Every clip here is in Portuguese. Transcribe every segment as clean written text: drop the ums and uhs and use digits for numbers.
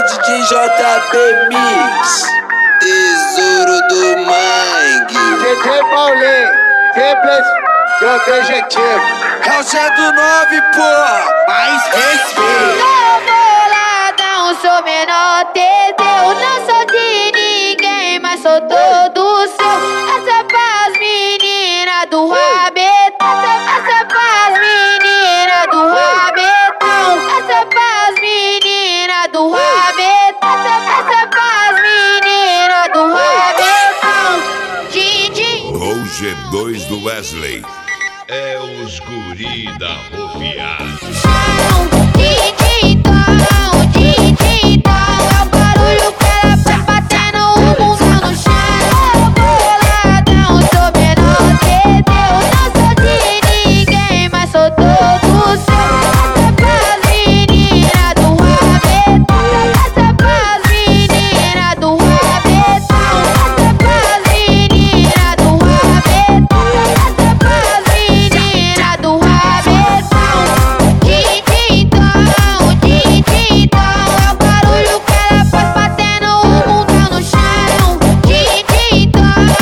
DJ JB Mix, tesouro do Mangue. DJ Paulinho, simples e objetivo. É o 109, pô, mais respeito. Sou boladão, sou menor Teteu. Não sou de ninguém, mas sou todo seu. Essa é pras meninas do rabetão. Essa é pras meninas do rabetão. Essa é pras meninas do rabetão. Essa é pras meninas do rabetão. Din-din. Gol G2 do Wesley. É os guri da Rofiar. É o barulho que ela faz batendo o bundão no chão. Boladão, sou menor Teteu. Não sou de ninguém, mas sou todo seu. Essa é pras meninas do rabetão. Essa é pras meninas do rabetão. Essa é pras meninas do rabetão. Essa é pras meninas do rabetão. Din-din-dom, é o barulho que ela faz batendo o bundão no chão. Din-din-dom,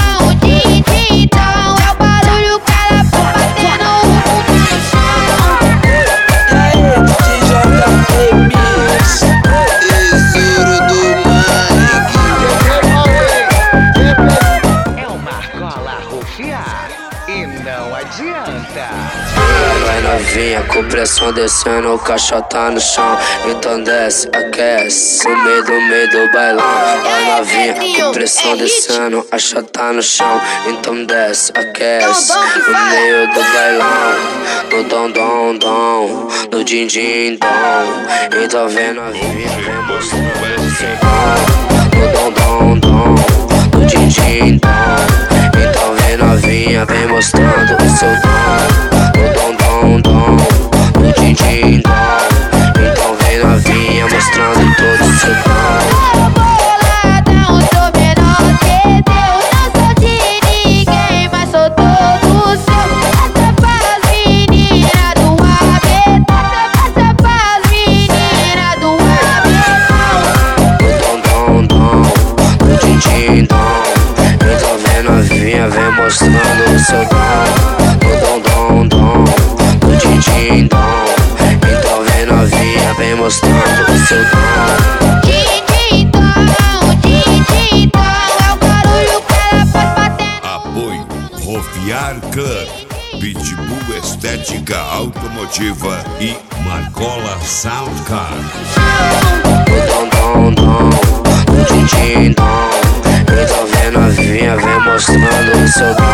é o barulho que ela faz batendo o bundão no chão. E aí, DJ JB Mix, tesouro do Mangue. DJ Paulinho, simples. É uma cola rufiar e não adianta. Vai novinha, com pressão descendo, o caixa tá no chão. Então desce, aquece, no meio do bailão. Vai novinha, com pressão descendo, a chata tá no chão. Então desce, aquece, no meio do bailão. No dom, no din-din-dom. Então vem novinha, vem mostrando o seu dom. No dom, no din-din-dom. Então vem novinha, vem mostrando o seu dom. No dom, no din-din-dom. Então vem novinha mostrando todo o seu dom. Boladão, sou menor Teteu. Não sou de ninguém, mas sou todo seu. Essa é pras meninas do rabetão. Essa é pras meninas do rabetão. No din-din-dom. Então vem novinha, vem mostrando o seu dom. No din-din-dom. Então vem novinha, vem mostrando o seu dom. Din-din-dom, é o barulho que ela faz batendo. Apoio Rofiar Club, Pitbull Estética Automotiva e Marcola Sound Car. No din-din-dom. Então vem novinha, vem mostrando o seu dom.